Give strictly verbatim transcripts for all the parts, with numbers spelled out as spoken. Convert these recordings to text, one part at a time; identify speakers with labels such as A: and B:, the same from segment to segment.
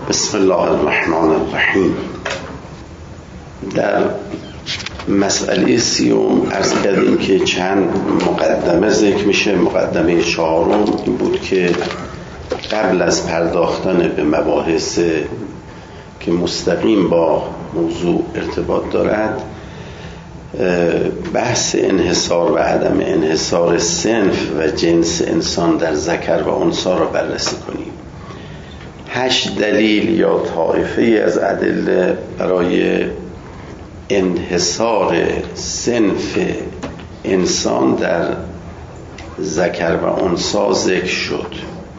A: بسم الله الرحمن الرحیم. در مسئله سیوم عرض کردیم که چند مقدمه ذکر میشه. مقدمه چهارم این بود که قبل از پرداختن به مباحث که مستقیم با موضوع ارتباط دارد، بحث انحصار و عدم انحصار صنف و جنس انسان در ذکر و انثی را بررسی کنیم. هشت دلیل یا طایفه از ادله برای انحصار صنف انسان در ذکر و انثی ذکر شد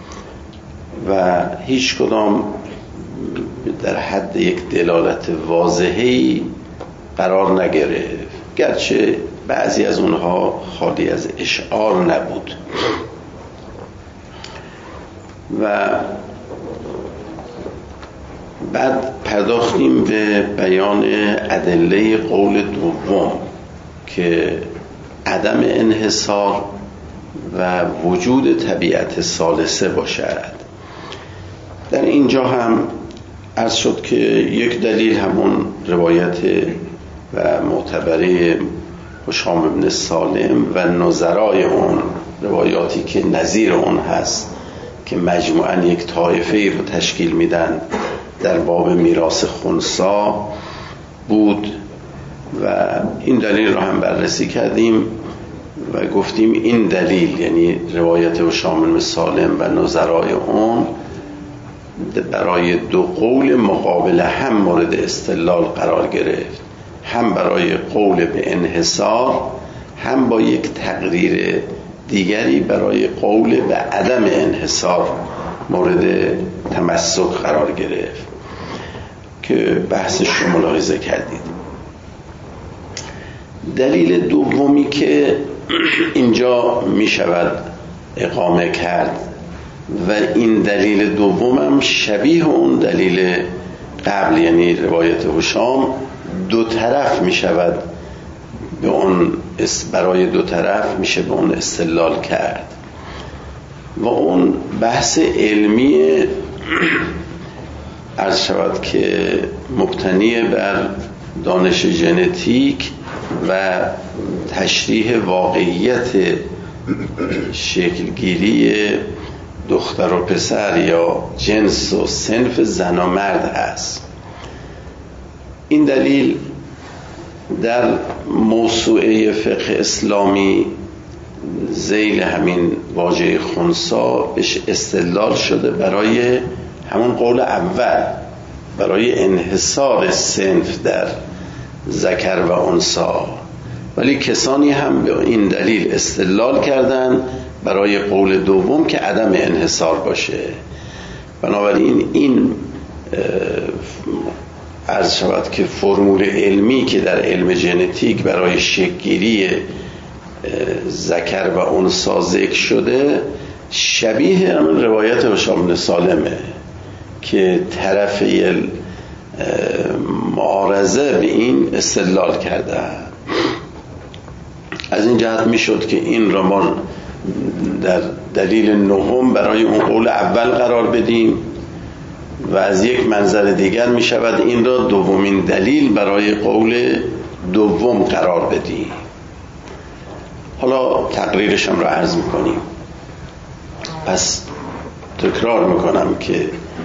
A: و هیچ کدام در حد یک دلالت واضحی قرار نگرفت، گرچه بعضی از اونها خالی از اشعار نبود. و بعد پرداختیم به بیان ادله قول دوم که عدم انحصار و وجود طبیعت ثالثه باشد. در اینجا هم عرض شد که یک دلیل همون روایت و معتبره هشام بن سالم و نظرای اون، روایاتی که نظیر اون هست که مجموعاً یک طایفه رو تشکیل میدن در باب میراث خنثی بود و این دلیل رو هم بررسی کردیم و گفتیم این دلیل، یعنی روایت هشام بن سالم و نظرای اون، برای دو قول مقابل هم مورد استدلال قرار گرفت، هم برای قول به انحصار، هم با یک تقریر دیگری برای قول به عدم انحصار مورد تمسک قرار گرفت که بحثش رو ملاحظه کردید. دلیل دومی که اینجا می شود اقامه کرد و این دلیل دومم شبیه اون دلیل قبل، یعنی روایت هشام، دو طرف می شود به اون، برای دو طرف میشه به اون استدلال کرد و اون بحث علمی عرض شود که مبتنی بر دانش ژنتیک و تشریح واقعیت شکلگیری دختر و پسر یا جنس و صنف زن و مرد هست. این دلیل در موسوعه فقه اسلامی ذیل همین واژه خنثی بهش استدلال شده برای همون قول اول، برای انحصار صنف در ذکر و انثی، ولی کسانی هم به این دلیل استدلال کردن برای قول دوم که عدم انحصار باشه. بنابراین این عرض شود که فرمول علمی که در علم ژنتیک برای شکل‌گیری ذکر و انثی ذکر شده شبیه همون روایت هشام بن سالمه که طرفی معارضه به این استدلال کرده. از این جهت میشد که این را ما در دلیل نهم برای اون قول اول قرار بدیم و از یک منظر دیگر می شود این را دومین دلیل برای قول دوم قرار بدیم. حالا تقریرش هم را عرض می کنیم. پس تکرار می کنم که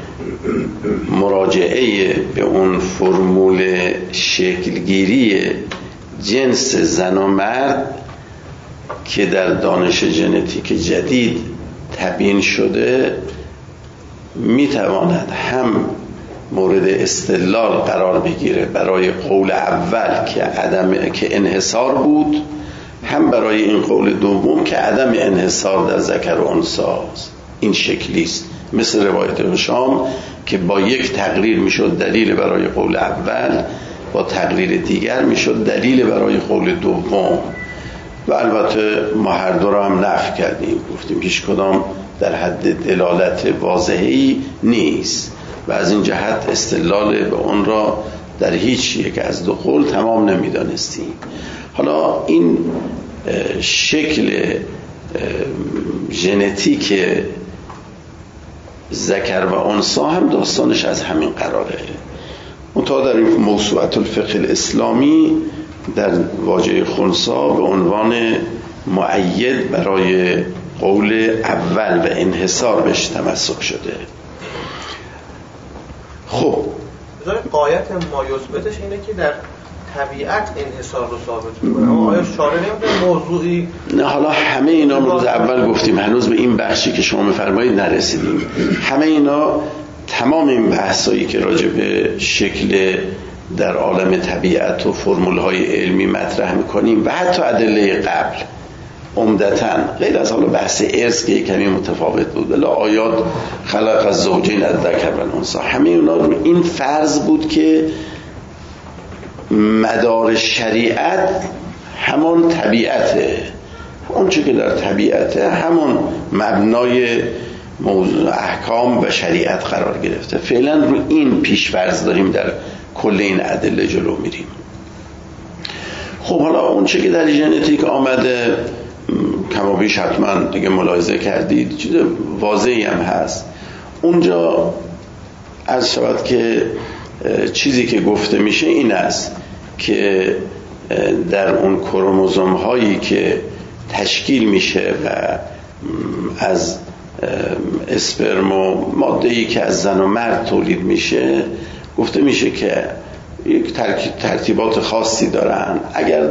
A: مراجعه به اون فرمول شکلگیری جنس زن و مرد که در دانش ژنتیک جدید تبیین شده می تواند هم مورد استدلال قرار بگیره برای قول اول که عدم که انحصار بود، هم برای این قول دوم که عدم انحصار در ذکر و انثی است. این شکلی است، مثل روایت هشام که با یک تقریر میشد دلیل برای قول اول، با تقریر دیگر میشد دلیل برای قول دوم. و البته ما هر دو را هم نفی کردیم، گفتیم هیچ کدام در حد دلالت واضحی نیست و از این جهت استدلال به اون را در هیچ یک از دو قول تمام نمیدانستیم. حالا این شکل ژنتیک ذکر و انثی هم داستانش از همین قراره. منتها در این موسوعه الفقه الاسلامی در واژه خنثی به عنوان مؤید برای قول اول و انحصار بهش تمسک شده. خب
B: قایت ما یثبتش اینه که در طبیعت انحصار رو ثابت می‌کنه. اما آیا شارع نمی‌تونه موضوعی؟
A: نه، حالا همه اینا رو روز اول گفتیم، هنوز به این بخشی که شما می‌فرمایید نرسیدیم. همه اینا، تمام این بحثایی که راجع به شکل در عالم طبیعت و فرمول‌های علمی مطرح می‌کنیم و حتی ادله قبل، عمدتاً غیر از حالا بحث ارث که کمی متفاوت بود، ولی آیات خلق از زوجین الذکر و الانثی، همه اونا رو این فرض بود که مدار شریعت همان طبیعته، اون چه که در طبیعته همون مبنای موضوع احکام و شریعت قرار گرفته. فعلا رو این پیش‌فرض داریم در کل این ادله جلو میریم. خب حالا اون چه که در ژنتیک آمده کما بیش حتما دیگه ملاحظه کردید، چیز واضحی هم هست اونجا. از شود که چیزی که گفته میشه این است که در اون کروموزوم هایی که تشکیل میشه و از اسپرم و ماده‌ای که از زن و مرد تولید میشه، گفته میشه که یک ترتیبات خاصی دارن. اگر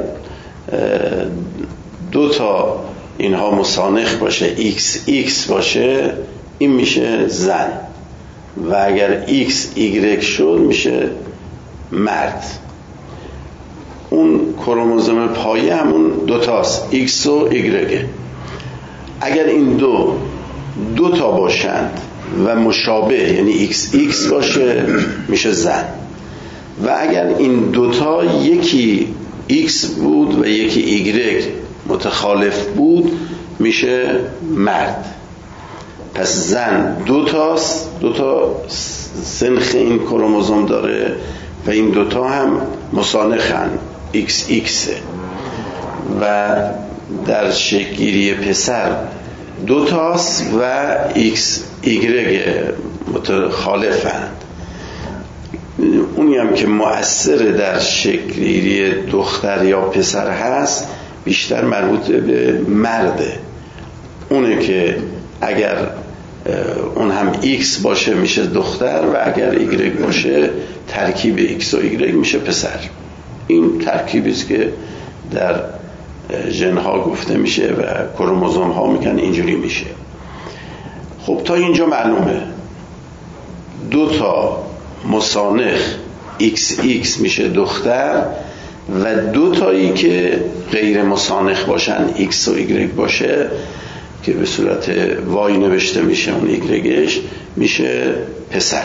A: دو تا اینها مسانخ باشه، ایکس ایکس باشه، این میشه زن، و اگر ایکس ایگرگ شد میشه مرد. اون کروموزوم پایه همون دوتاست، ایکس و ایگرگه. اگر این دو دو تا باشند و مشابه، یعنی ایکس ایکس باشه، میشه زن. و اگر این دوتا یکی ایکس بود و یکی ایگرگ متخالف بود، میشه مرد. پس زن دوتاست، دوتا سنخ این کروموزوم داره و این دوتا هم مسانخن، ایکس ایکسه. و در شکلگیری پسر دوتاست و ایکس ایگرگ متخالفند. اونی هم که مؤثر در شکلگیری دختر یا پسر هست بیشتر مربوط به مرده. اونه که اگر اون هم ایکس باشه میشه دختر و اگر ایگرگ باشه ترکیب ایکس و ایگرگ میشه پسر. این ترکیبی است که در ژن‌ها گفته میشه و کروموزوم ها میگن اینجوری میشه. خب تا اینجا معلومه دو تا مسانخ ایکس ایکس میشه دختر و دو تایی که غیر مسانخ باشن، ایکس و ایگرگ باشه که به صورت وای نوشته میشه، اون ایگرگش میشه پسر.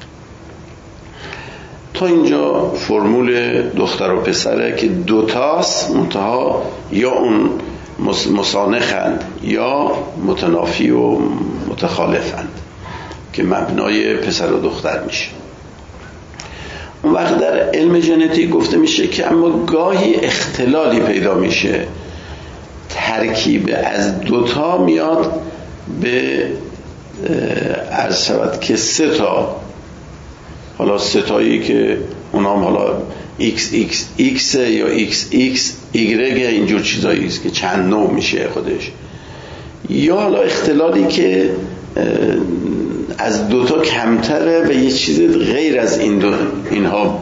A: تا اینجا فرمول دختر و پسره که دوتاست، منتها یا اون مسانخند یا متنافی و متخالفند که مبنای پسر و دختر میشه. اون وقت در علم ژنتیک گفته میشه که اما گاهی اختلالی پیدا میشه، ترکیب از دوتا میاد به عرض شود که سه تا، حالا سه تایی که اونام حالا ایکس ایکس ایکس یا ایکس ایکس ایگرگ، اینجور چیزایی است که چند نوع میشه خودش. یا حالا اختلالی که از دوتا کمتره و یه چیز غیر از این دو اینها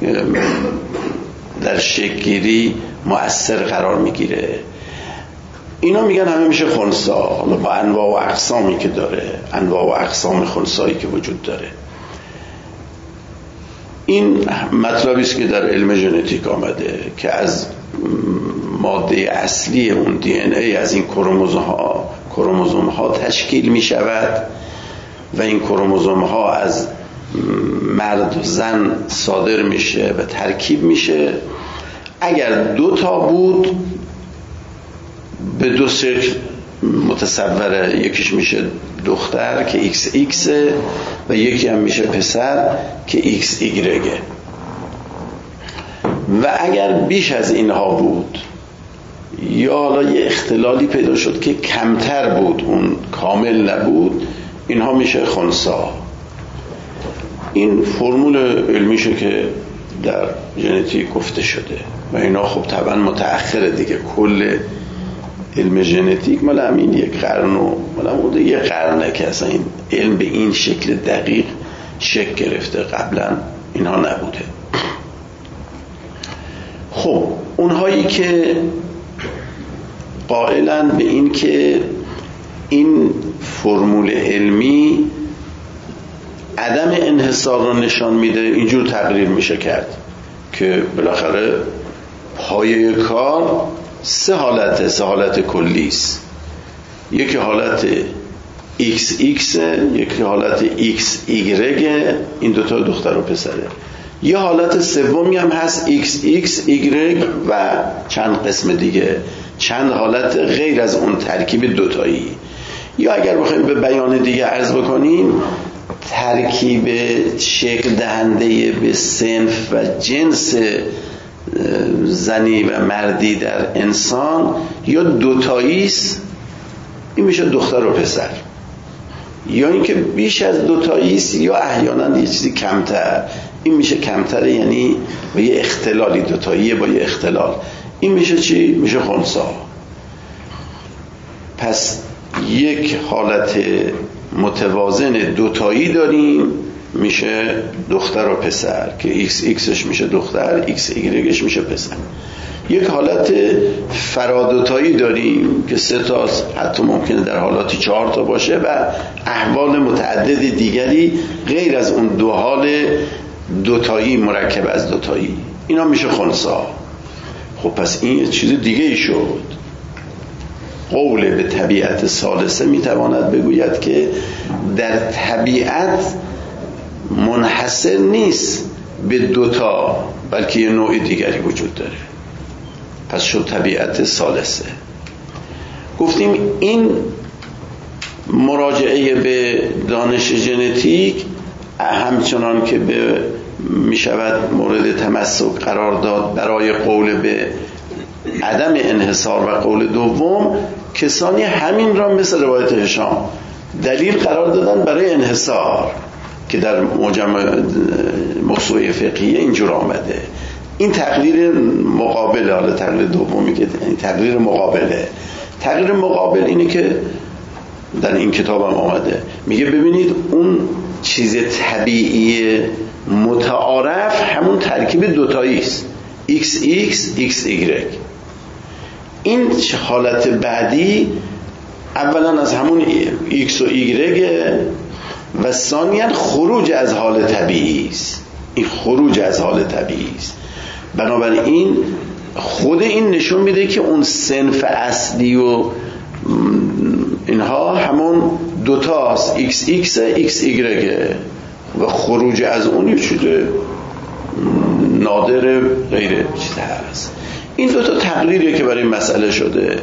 A: در شکلگیری مؤثر قرار میگیره. اینا میگن همه میشه خنثی، حالا با انواع و اقسامی که داره، انواع و اقسام خنثایی که وجود داره. این مطلبی است که در علم ژنتیک آمده که از ماده اصلی اون دی ان ای از این کروموزوم ها کروموزوم ها تشکیل می شود و این کروموزوم ها از مرد و زن صادر میشه و ترکیب میشه. اگر دو تا بود به دو شکل متصوره، یکیش میشه دختر که ایکس ایکس و یکی هم میشه پسر که ایکس ایگرگه. و اگر بیش از اینها بود یا حالا یه اختلالی پیدا شد که کمتر بود، اون کامل نبود، اینها میشه خنثی. این فرمول علمیشه که در ژنتیک گفته شده و اینا خب طبعا متأخره دیگه. کل علم ژنتیک مال همین یک قرن و مال همون یک قرنه که اصلا این علم به این شکل دقیق شکل گرفته، قبلا اینها نبوده. خب اونهایی که قائلن به این که این فرمول علمی عدم انحصار رو نشان میده، اینجور تقریر میشه کرد که بالاخره پایه کار سه حالته، سه حالت کلی است. یکی حالت ایکس ایکس، یکی حالت ایکس ایگرگ، این دوتا دختر و پسره. یه حالت سومی هم هست ایکس ایکس ایگرگ و چند قسم دیگه، چند حالت غیر از اون ترکیب دوتایی. یا اگر بخوایم به بیان دیگه عرض بکنیم، ترکیب شکل دهنده به صنف و جنس زنی و مردی در انسان یا دوتایی است، این میشه دختر و پسر. یا اینکه بیش از دوتایی است یا احیانا یه چیزی کمتر، این میشه کمتر، یعنی با یه اختلالی، دوتایی با یه اختلال، این میشه چی؟ میشه خنثی. پس یک حالت متوازن دوتایی داریم میشه دختر و پسر که ایکس ایکسش میشه دختر، ایکس ایگرگش میشه پسر. یک حالت فرادوتایی داریم که سه تا، حتی ممکنه در حالاتی چهار تا باشه و احوال متعدد دیگری غیر از اون دو حال دوتایی مرکب از دوتایی، اینا میشه خنثی. خب پس این چیز دیگه ای شد. قول به طبیعت ثالثه میتواند بگوید که در طبیعت منحصر نیست به دوتا، بلکه یه نوع دیگری وجود داره. پس شد طبیعت ثالثه. گفتیم این مراجعه به دانش ژنتیک همچنان که به می شود مورد تمسک قرار داد برای قول به عدم انحصار و قول دوم، کسانی همین را مثل روایت هشام دلیل قرار دادن برای انحصار که در مجمع موسوعه فقهیه اینجور آمده. این تقریر مقابله، حالا تقریر دومی که این تقریر مقابله. تقریر مقابل اینه که در این کتاب هم آمده، میگه ببینید اون چیز طبیعی متعارف همون ترکیب دوتایی است، ایکس ایکس ایکس ایگرگ. این حالت بعدی اولا از همون ایکس و ایگرگ و ثانیاً خروج از حال طبیعی است. این خروج از حال طبیعی است. بنابراین خود این نشون میده که اون صنف اصلی و اینها همون دوتاست، ایکس ایکس ایکس ایگرگ، و خروج از اون یه چیز نادر غیر چیز هست. این دوتا تقریریه که برای این مسئله شده.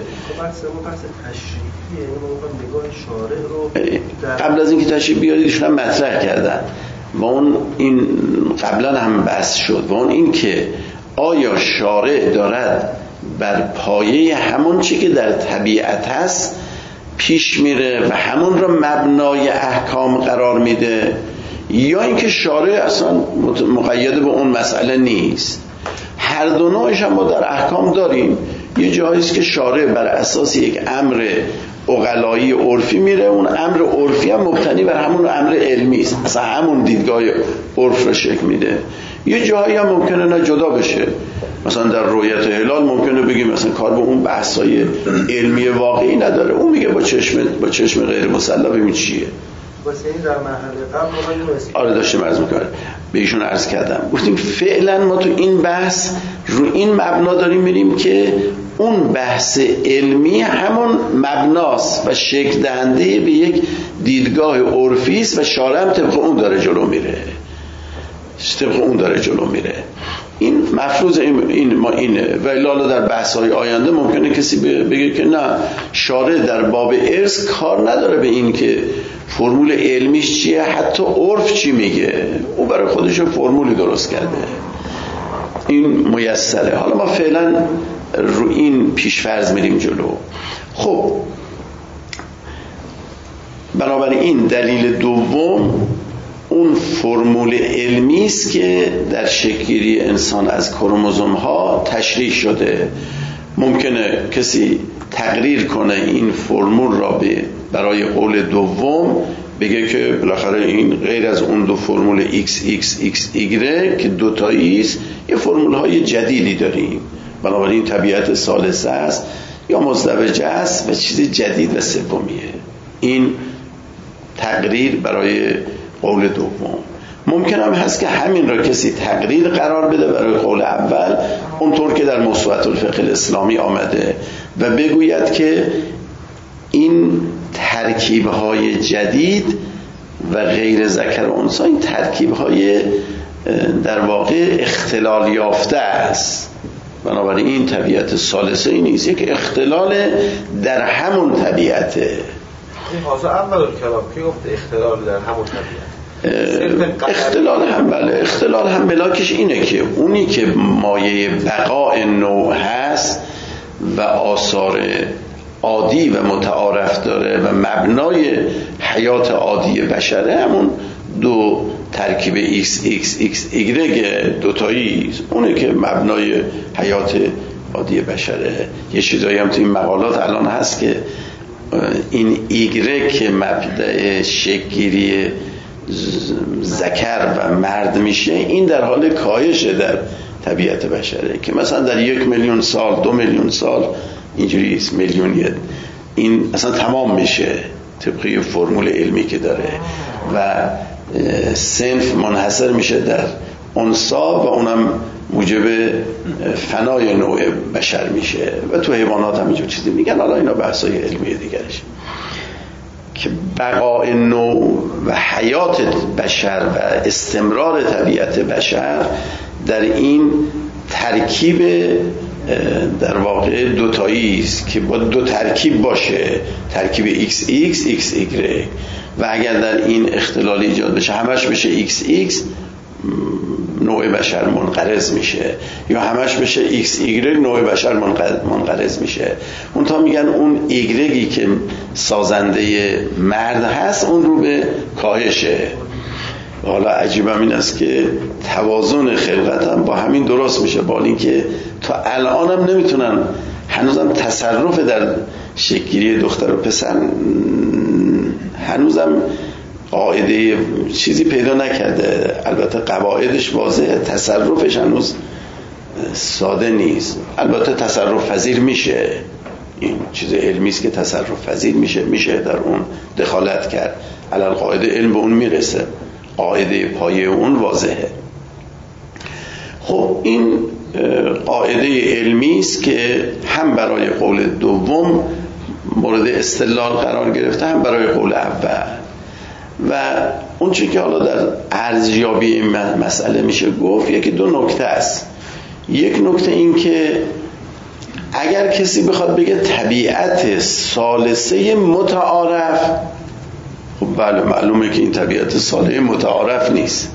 A: قبل از اینکه تشریح بیارید ایشون هم مطرح کردن و اون این قبلا هم بحث شد، و اون این که آیا شارع دارد بر پایه همون چی که در طبیعت هست پیش میره و همون رو مبنای احکام قرار میده، یا اینکه شارع اصلا مقید به اون مسئله نیست. هر دو نوعش هم ما در احکام داریم. یه جایی است که شارع بر اساس یک امر عقلایی عرفی میره، اون امر عرفی هم مبتنی بر همون امر علمی است، اصلا همون دیدگاه عرف رو شکل میده. یه جایی هم ممکنه نه جدا بشه، مثلا در رؤیت هلال ممکنه بگیم مثلا کار به اون بحثای علمی واقعی نداره، اون میگه با چشم با چشم غیر مسلح ببین چیه.
B: واسه این در مرحله قبل
A: آره داشتم عرض می‌کردم، به ایشون عرض کردم، گفتیم فعلا ما تو این بحث رو این مبنا داریم میریم که اون بحث علمی همون مبناست و شکل دهنده به یک دیدگاه عرفی است و شارع هم طبق اون داره جلو میره، طبق اون داره جلو میره. این مفروض این ما اینه. و الا در بحث‌های آینده ممکنه کسی بگه که نه، شارع در باب ارث کار نداره به این که فرمول علمیش چیه، حتی عرف چی میگه، او برای خودش فرمولی درست کرده، این میسره. حالا ما فعلا رو این پیشفرض میریم جلو. خب بنابراین دلیل دوم اون فرمول علمی است که در شکل‌گیری انسان از کروموزوم ها تشریح شده. ممکنه کسی تقریر کنه این فرمول را به برای قول دوم، بگه که بالاخره این غیر از اون دو فرمول x x x y که دوتایی است، یه فرمول های جدیدی داریم، بنابراین طبیعت ثالثه است یا مزدوجه است و چیز جدید و سومیه. این تقریر برای قول دوم. ممکن هم هست که همین را کسی تقریر قرار بده برای قول اول، اونطور که در موسوعه الفقه الاسلامی آمده، و بگوید که این ترکیب‌های جدید و غیر ذکر و انثی این ترکیب‌های در واقع اختلال یافته است. بنابراین این طبیعت ثالثه ای نیست، یک اختلال در همون طبیعته.
B: این حاضر اول کلام که گفت اختلال در همون طبیعت.
A: اختلال هم بله، اختلال هم بلاکش اینه که اونی که مایه بقاء نوع هست و آثار عادی و متعارف داره و مبنای حیات عادی بشره همون دو ترکیب x x x y دوتایی، اونه که مبنای حیات عادی بشره. یه چیزایی هم تو این مقالات الان هست که این ایگره که مبدأ شکل‌گیری ذکر و مرد میشه، این در حال کاهشه در طبیعت بشره، که مثلا در یک میلیون سال دو میلیون سال اینجوری است، میلیونیت این اصلا تمام میشه طبقی فرمول علمی که داره و صنف منحصر میشه در انثا و اونم موجب فنای نوع بشر میشه. و تو حیوانات هم اینجور چیزی میگن، حالا اینا بحثای علمی دیگرش، که بقاء نوع و حیات بشر و استمرار طبیعت بشر در این ترکیب در واقع دوتایی است که با دو ترکیب باشه، ترکیب x x x y، و اگر در این اختلال ایجاد بشه همش بشه x x، نوع بشر منقرض میشه، یا همش بشه x y، نوع بشر منقرض میشه. اون تا میگن اون ایگرگی که سازنده مرد هست اون رو به کاهشه. حالا عجیبم این است که توازن خلقت هم با همین درست میشه، با اینکه تا الان هم نمیتونن هنوزم تصرف در شکل‌گیری دختر و پسر هنوزم قاعده چیزی پیدا نکرده. البته قواعدش واضحه، تصرفش هنوز ساده نیست. البته تصرف پذیر میشه، این چیز علمی است که تصرف پذیر میشه، میشه در اون دخالت کرد. علل قاعده علم به اون میرسه، قاعده پایه اون واضحه. خب این قاعده علمی است که هم برای قول دوم مورد استدلال قرار گرفته، هم برای قول اول. و اون چیزی که حالا در ارزیابی این مسئله میشه گفت یکی دو نکته است. یک نکته این که اگر کسی بخواد بگه طبیعت ثالثه متعارف، خب بله معلومه که این طبیعت ثالثه متعارف نیست.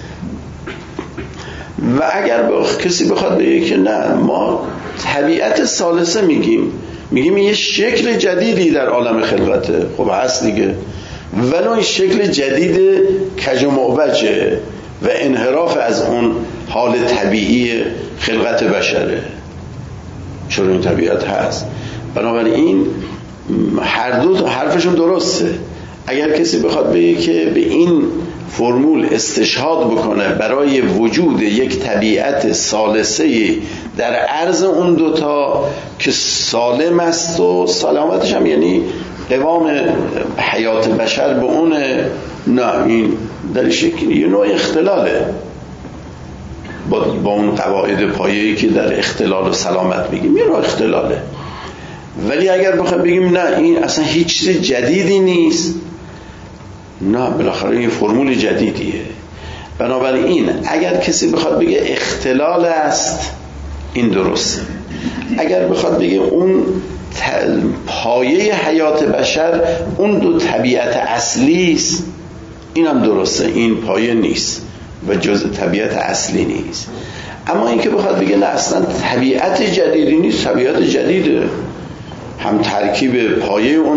A: و اگر کسی بخواد بگه که نه ما طبیعت ثالثه میگیم، میگیم یه شکل جدیدی در عالم خلقته، خب هست دیگه، ولو این شکل جدید کج و معوجه و انحراف از اون حال طبیعی خلقت بشره، چون این طبیعت هست. بنابراین هر دو حرفشون درسته. اگر کسی بخواد بگه که به این فرمول استشهاد بکنه برای وجود یک طبیعت ثالثه در عرض اون دوتا که سالم است و سلامتش هم یعنی قوام حیات بشر به اون، نه این در شکلی یه نوع اختلاله با, با اون قواعد پایه‌ای که در اختلال و سلامت میگیم، یه نوع اختلاله. ولی اگر بخوام بگیم نه این اصلا هیچ چیز جدیدی نیست، نه بالاخره این فرمول جدیدیه. بنابراین اگر کسی بخواد بگه اختلال است، این درسته. اگر بخواد بگه اون پایه حیات بشر اون دو طبیعت اصلی است، این هم درسته، این پایه نیست و جزء طبیعت اصلی نیست. اما این که بخواد بگه نه اصلا طبیعت جدیدی نیست، طبیعت جدیده، هم ترکیب پایه اون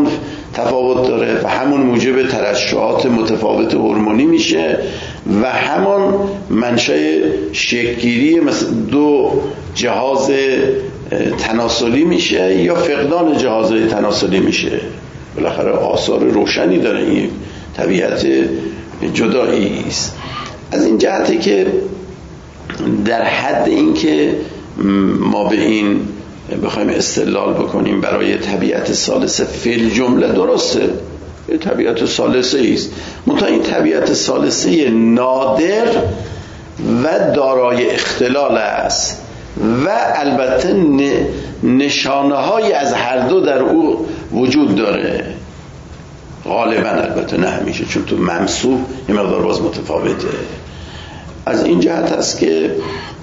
A: تفاوت داره و همون موجب ترشحات متفاوت هورمونی میشه و همون منشأ شکل‌گیری مثل دو جهاز تناسلی میشه یا فقدان جهازهای تناسلی میشه. بالاخره آثار روشنی داره، این طبیعت جدایی است. از این جهته که در حد این که ما به این بخوایم استدلال بکنیم برای طبیعت ثالثه فی جمله درسته، طبیعت ثالثه است، منتها این طبیعت ثالثه نادر و دارای اختلال است و البته نشانه های از هر دو در او وجود داره، غالبا البته نه همیشه، چون تو ممسوح یه مقدار باز متفاوته. از این جهت است که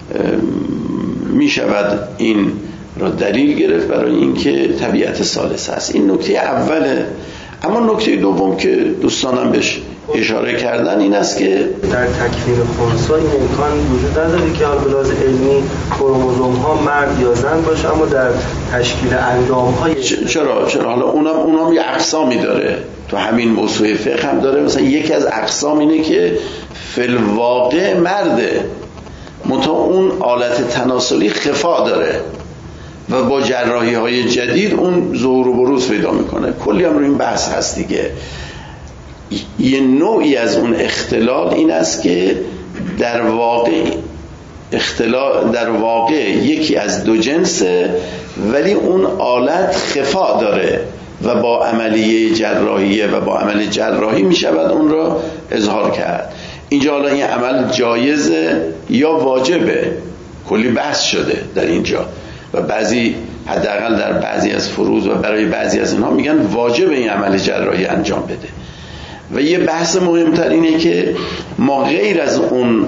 A: می شود این را دلیل گرفت برای اینکه طبیعت ثالث است. این نکته اوله. اما نکته دوم که دوستانم بهش اشاره کردن این است که
C: در تکوین خنثی این امکان وجود نداره که حالا به لحاظ علمی کروموزوم ها مرد یا زن باشه، اما در تشکیل اندام های
A: چرا چرا حالا اونم اونم یه اقسامی داره، تو همین موضوع فقه هم داره. مثلا یکی از اقسام اینه که فی الواقع مرده، منتها اون آلت تناسلی خفا داره و با جراحی های جدید اون ظهور و بروز پیدا میکنه. کلی هم رو این بحث هست دیگه. یه نوعی از اون اختلال این است که در واقع اختلال در واقع یکی از دو جنسه ولی اون آلت خفا داره و با عملیه جراحیه و با عمل جراحی میشود اون را اظهار کرد. اینجا حالا این عمل جایزه یا واجبه، کلی بحث شده در اینجا و بعضی حداقل در بعضی از فروض و برای بعضی از اینها میگن واجب این عمل جراحی انجام بده. و یه بحث مهمتر اینه که ما غیر از اون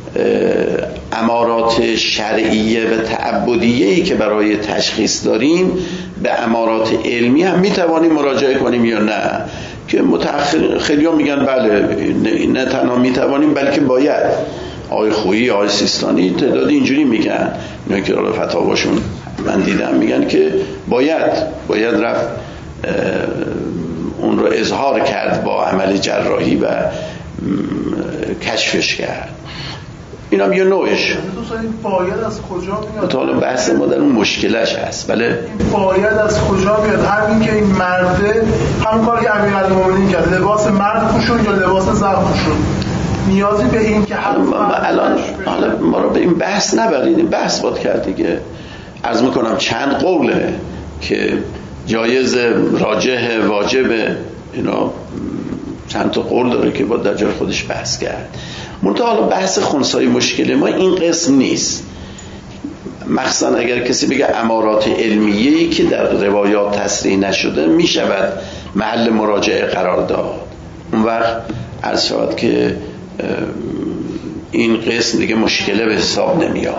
A: امارات شرعیه و تعبدیه‌ای که برای تشخیص داریم به امارات علمی هم میتوانیم مراجعه کنیم یا نه، که متأخر خیلی‌ها میگن بله نه تنها میتوانیم بلکه باید. آقای خویی، آقای سیستانی تعداد اینجوری میگن، اینا که حالا فتاواشون من دیدم میگن که باید باید رفت اون رو اظهار کرد با عمل جراحی و کشفش کرد. این هم یه نوعش.
D: این باید از کجا میاد؟
A: حالا بحث ما در اون مشکلش هست. بله
D: این باید از کجا میاد؟ همین که این مرده همون کاری که امیرالمومنین کرد، لباس مرد پوشون یا لباس زن پوشون، نیازی به این که
A: ما الان حالا ما رو به این بحث نبرید، بحث باید کرد دیگه. عرض میکنم چند قوله که جایز، راجح، واجبه، اینا چند تا قول داره که باید در جای خودش بحث کرد. منتها حالا بحث خنثی مشکل ما این قسم نیست، مخصوصا اگر کسی بگه امارات علمیه‌ای که در روایات تصریح نشده می شود محل مراجعه قرار داد. اون وقت عرض شود که این قسم دیگه مشکله به حساب نمیاد.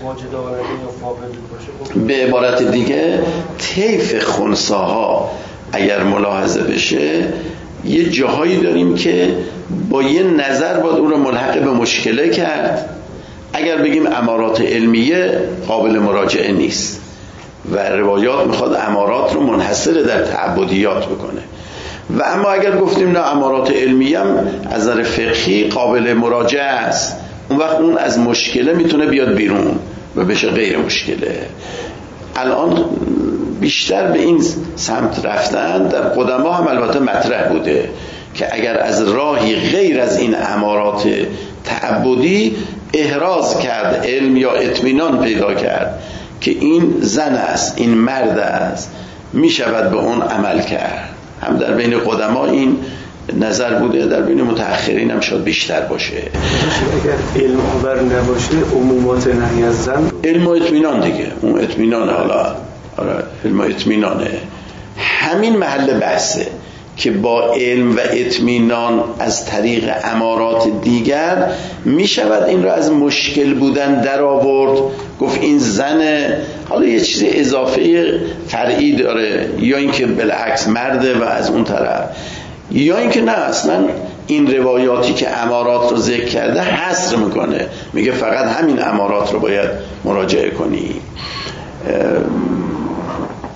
A: به عبارت دیگه طیف خنثی‌ها اگر ملاحظه بشه یه جاهایی داریم که با یه نظر باید اون رو ملحق به مشکله کرد. اگر بگیم امارات علمیه قابل مراجعه نیست و روایات میخواد امارات رو منحصر در تعبدیات بکنه، و اما اگر گفتیم نه امارات علمیه هم از نظر فقهی قابل مراجعه است، اون وقت اون از مشکله میتونه بیاد بیرون و بشه غیر مشکله. الان بیشتر به این سمت رفتن در قدما هم البته مطرح بوده که اگر از راهی غیر از این امارات تعبدی احراز کرد، علم یا اطمینان پیدا کرد که این زن است، این مرد است، می شود به اون عمل کرد. هم در بین قدما این نظر بوده، در بین متأخرین هم شاید بیشتر باشه.
C: اگر علم آور نباشه عمومات نهی از زن
A: علم و اطمینان دیگه، اون اطمینان، حالا آره علم و اطمینانه، همین محل بحثه که با علم و اطمینان از طریق امارات دیگر می شود این را از مشکل بودن در آورد، گفت این زنه، حالا یه چیز اضافه فرعی داره، یا اینکه بالعکس مرده و از اون طرف، یا اینکه نه اصلا این روایاتی که امارات رو ذکر کرده حصر میکنه، میگه فقط همین امارات رو باید مراجعه کنی.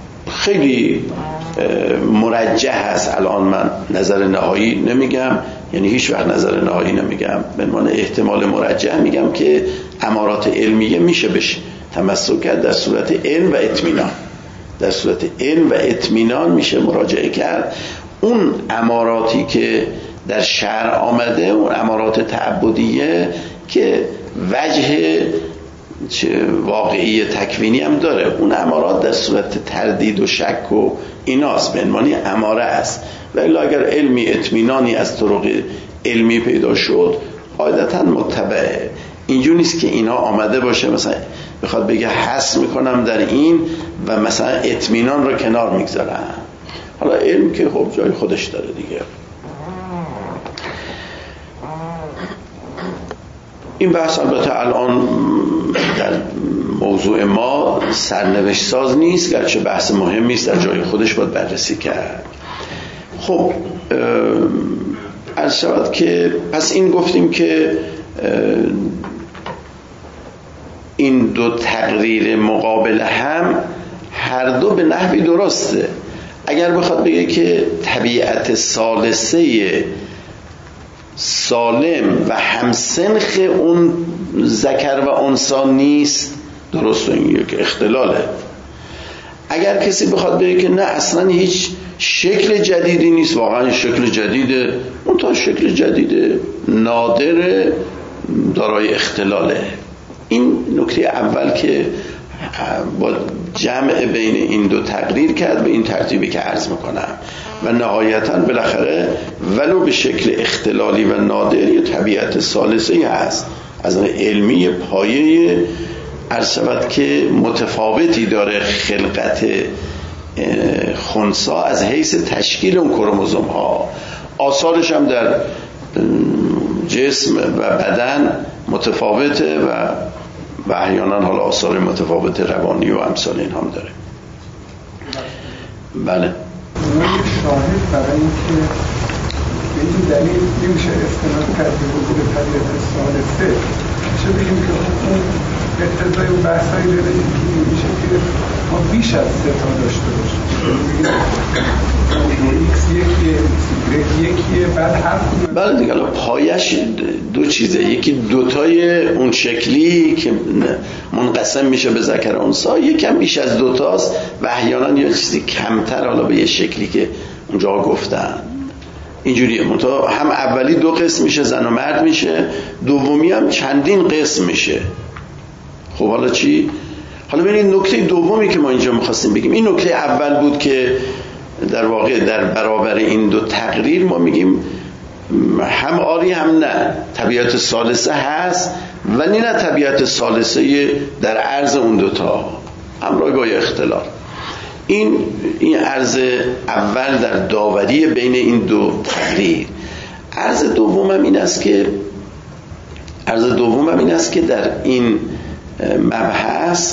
A: خیلی مرجح هست. الان من نظر نهایی نمیگم، یعنی هیچ وقت نظر نهایی نمیگم، به عنوان احتمال مرجح میگم که امارات علمیه میشه بشه تمسک کرد در صورت علم و اطمینان. در صورت علم و اطمینان میشه مراجعه کرد. اون اماراتی که در شرع آمده، اون امارات تعبدیه که وجه واقعی تکوینی هم داره، اون امارات در صورت تردید و شک و ایناست، به عنوان اماره است. ولی اگر علمی اطمینانی از طرق علمی پیدا شد قاعدتا متبعه. اینجور نیست که اینا آمده باشه مثلا بخواد بگه حس میکنم در این و مثلا اطمینان رو کنار میگذارم. حالا علم که خب جای خودش داره دیگه. این بحث البته الان در موضوع ما سرنوشت ساز نیست، گرچه بحث مهمی است، در جای خودش باید بررسی کرد. خب عرض شود که پس این گفتیم که این دو تقریر مقابل هم هر دو به نحوی درسته. اگر بخواد بگه که طبیعت ثالثه سالم و همسنخ اون ذکر و انثی نیست، درسته، این یک اختلاله. اگر کسی بخواد بگه که نه اصلا هیچ شکل جدیدی نیست، واقعا شکل جدیده، اون تا شکل جدیده نادر دارای اختلاله. این نکته اول که با جمع بین این دو تقریر کرد به این ترتیبی که عرض میکنم و نهایتاً بالاخره ولو به شکل اختلالی و نادر یه طبیعت ثالثی هست از علمی پایه عرض شود که متفاوتی داره خلقت خنثی از حیث تشکیل اون کروموزوم ها. آثارش هم در جسم و بدن متفاوته و و احیانا حالا آثار متفاوت روانی و امثال این هم داره. بله.
E: یک شاهد برای اینکه به این دلیل نمیشه استناد کرد به وجود طبیعت ثالثه، میشه بگیم که اون اقتضای و بحثایی داره که میشه که ما بیش از سه تا داشته باشیم. ایکس یکیه، ایکس یکیه، بعد هر کنه. بله
A: دیگه پایش دو چیزه، یکی دوتای اون شکلی که منقسم میشه به ذکر و انثی، یکم بیش از دوتاست و احیانا یه چیزی کمتر حالا به یه شکلی که اونجا گفتن. اینجوریه. منتها هم اولی دو قسم میشه، زن و مرد میشه، دومی هم چندین قسم میشه. خب حالا چی؟ حالا ببینید نکته دومی که ما اینجا می‌خواستیم بگیم، این نکته اول بود که در واقع در برابر این دو تقریر ما میگیم هم آری هم نه، طبیعت ثالثه هست ولی نه طبیعت ثالثه در عرض اون دوتا، همراه با اختلاف. این این عرض اول در داوری بین این دو تقریر. عرض دومم این است که عرض دومم این است که در این مبحث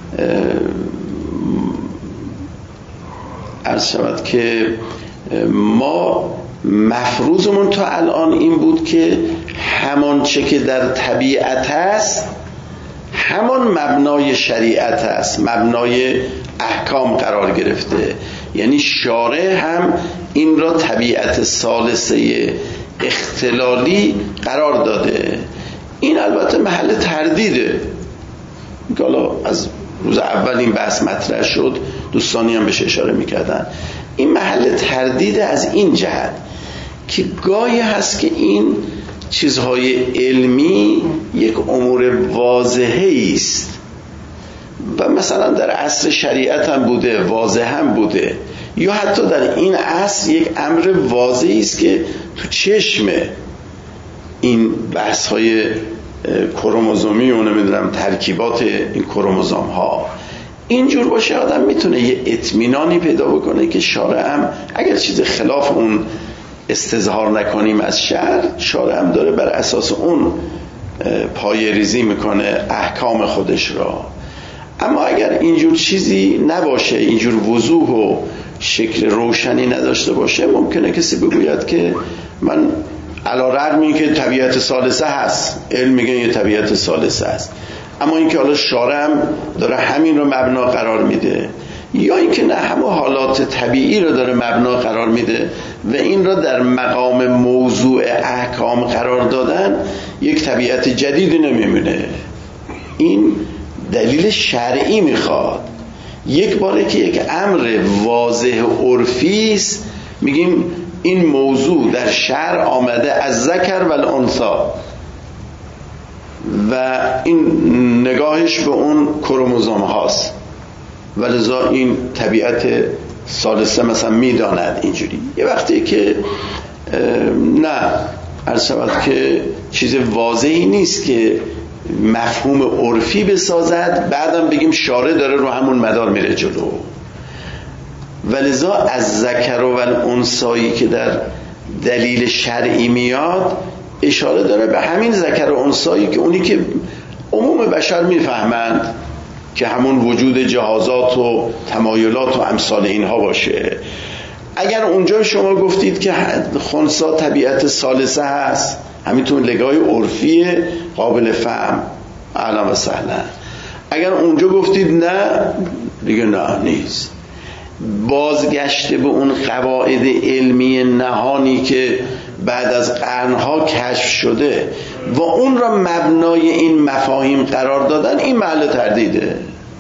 A: عرض شود که ما مفروضمون تا الان این بود که همان چه که در طبیعت است همان مبنای شریعت است، مبنای احکام قرار گرفته. یعنی شارع هم این را طبیعت ثالثه اختلالی قرار داده. این البته محل تردیده که حالا از روز اول این بحث مطرح شد، دوستانی هم بهش اشاره میکردن. این محل تردید از این جهت که گاهی هست که این چیزهای علمی یک امور واضحه است و مثلا در عصر شریعت هم بوده، واضح هم بوده، یا حتی در این عصر یک امر واضحی است که تو چشم این بحث های کروموزومی و نمیدونم ترکیبات این کروموزوم ها اینجور باشه، آدم میتونه یه اطمینانی پیدا بکنه که شارع هم اگر چیز خلاف اون استظهار نکنیم از شرع، شارع هم داره بر اساس اون پایه ریزی میکنه احکام خودش را. اما اگر اینجور چیزی نباشه، اینجور وضوح و شکل روشنی نداشته باشه، ممکنه کسی بگوید که من علی رغم این که طبیعت ثالثه هست، علم میگه یه طبیعت ثالثه هست، اما این که حالا شارع هم داره همین رو مبنا قرار میده، یا اینکه نه همه حالات طبیعی رو داره مبنا قرار میده و این را در مقام موضوع احکام قرار دادن یک طبیعت جدیدی نمیمونه. این دلیل شرعی میخواد. یک باره که یک امر واضح عرفی است، میگیم این موضوع در شرع آمده از ذکر و الانثی و این نگاهش به اون کروموزوم هاست و لذا این طبیعت ثالثه مثلا میداند اینجوری. یه وقتی که نه عرض شود که چیز واضحی نیست که مفهوم عرفی بسازد بعدم بگیم شارع داره رو همون مدار میره جلو. ولذا از ذکر و الانثی که در دلیل شرعی میاد اشاره داره به همین ذکر و انثی که اونی که عموم بشر میفهمند که همون وجود جهازات و تمایلات و امثال اینها باشه. اگر اونجا شما گفتید که خنثی طبیعت ثالثه هست، همینطور لگای عرفی قابل فهم، اهلا و سهلا. اگر اونجا گفتید نه دیگه نه نیست. بازگشته به اون قواعد علمی نهانی که بعد از قرنها کشف شده و اون را مبنای این مفاهیم قرار دادن، این محل تردیده.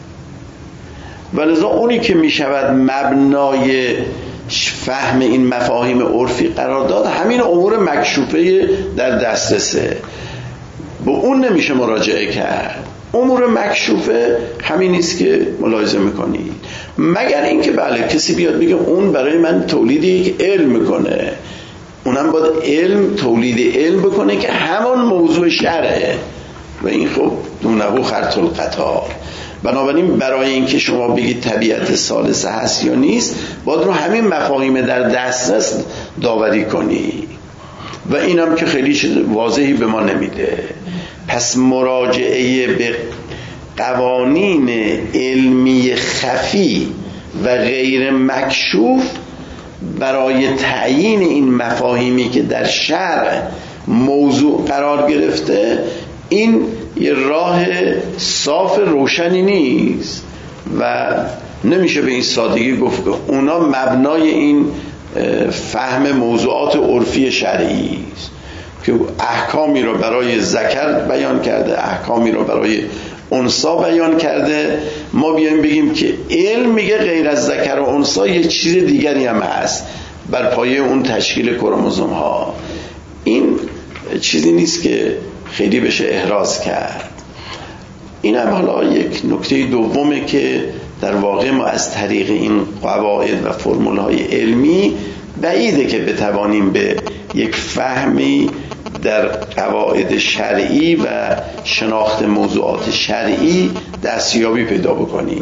A: ولذا اونی که می شود مبنای فهم این مفاهیم عرفی قرار داد همین امور مکشوفه در دسترسه، به اون نمیشه مراجعه کرد. امور مکشوفه همین نیست که ملاحظه میکنید، مگر اینکه بله کسی بیاد بگه اون برای من تولید یک علم میکنه، اونم باید علم تولید علم بکنه که همان موضوع شرعه و این خب دونه خرط القطار. بنابراین برای اینکه شما بگید طبیعت ثالثه هست یا نیست باید رو همین مفاهیم در دسترس داوری کنی و اینم که خیلی چیز واضحی به ما نمیده. پس مراجعه به قوانین علمی خفی و غیر مکشوف برای تعیین این مفاهیمی که در شرع موضوع قرار گرفته، این یه راه صاف روشنی نیست و نمیشه به این سادگی گفت که اونا مبنای این فهم موضوعات عرفی شرعی است که احکامی رو برای ذکر بیان کرده، احکامی رو برای انثی بیان کرده. ما بیایم بگیم که علم میگه غیر از ذکر و انثی یه چیز دیگری هم هست بر پایه اون تشکیل کروموزوم ها. این چیزی نیست که خیلی بشه احراز کرد. این هم حالا یک نکته دومه که در واقع ما از طریق این قواعد و فرمولهای علمی بعیده که بتوانیم به یک فهمی در قواعد شرعی و شناخت موضوعات شرعی دستیابی پیدا بکنیم.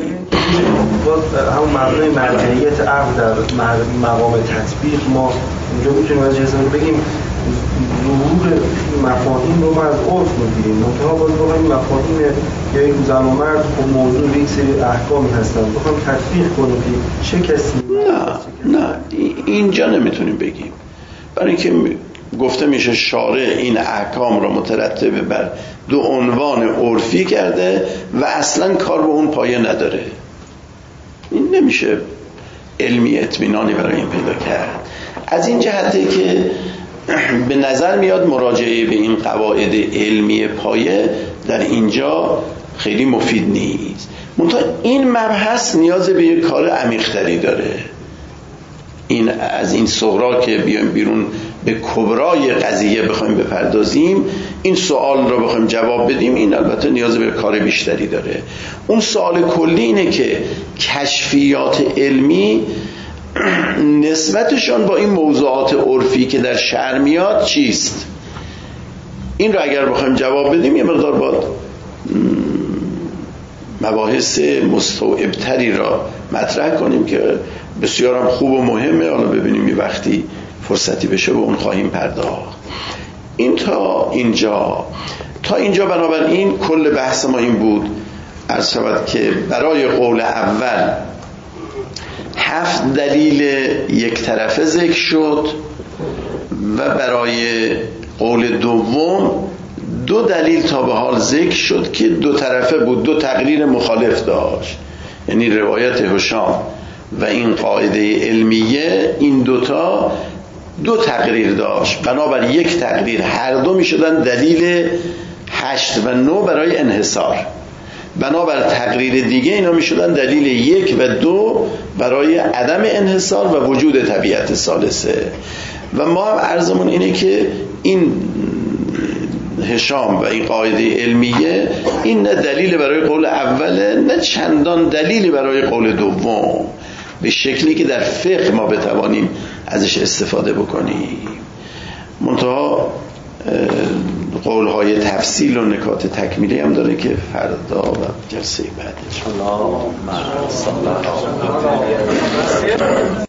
C: همون مبنای مرجعیت عقل در مقام تطبیق ما اونجا میتونیم از جزم بگیم ظهور مفاهیم رو ما از عرف میگیریم، منتها باز بخوایم مفاهیم یا یک زن و مرد خب موضوع به یک سری احکامی هستن بخوایم تطبیق کنیم که چه کسی
A: نه نه اینجا نمیتونیم بگیم، برای اینکه گفته میشه شارع این احکام را مترتب بر دو عنوان عرفی کرده و اصلا کار به اون پایه نداره. این نمیشه علمی اطمینانی برای این پیدا کرد. از این جهته که به نظر میاد مراجعه به این قواعد علمی پایه در اینجا خیلی مفید نیست. منتها این مبحث نیاز به یک کار عمیق‌تری داره. این از این صغرا که بیایم بیرون به کبرای قضیه بخوایم بپردازیم، این سوال رو بخوایم جواب بدیم، این البته نیاز به کار بیشتری داره. اون سوال کلی اینه که کشفیات علمی نسبتشون با این موضوعات عرفی که در شرع میاد چیست؟ این رو اگر بخوایم جواب بدیم یه مقدار باید مباحث مستوعبتری را مطرح کنیم که بسیار هم خوب و مهمه. حالا ببینیم یه وقتی فرصتی بشه به اون خواهیم پرداخت. این تا اینجا تا اینجا بنابراین کل بحث ما این بود عرض شود که برای قول اول هفت دلیل یک طرفه ذکر شد و برای قول دوم دو دلیل تا به حال ذکر شد که دو طرفه بود، دو تقریر مخالف داشت. یعنی روایت هشام و این قاعده علمیه، این دوتا دو تقریر داشت، بنابر یک تقریر هر دو می شدن دلیل هشت و نو برای انحصار، بنابر تقریر دیگه اینا می شدن دلیل یک و دو برای عدم انحصار و وجود طبیعت ثالثه. و ما هم عرضمون اینه که این هشام و این قاعده علمیه این نه دلیل برای قول اوله، نه چندان دلیلی برای قول دوم، به شکلی که در فقه ما بتوانیم ازش استفاده بکنیم. منتها قولهای تفصیل و نکات تکمیلی هم داره که فردا و جلسه بعدش.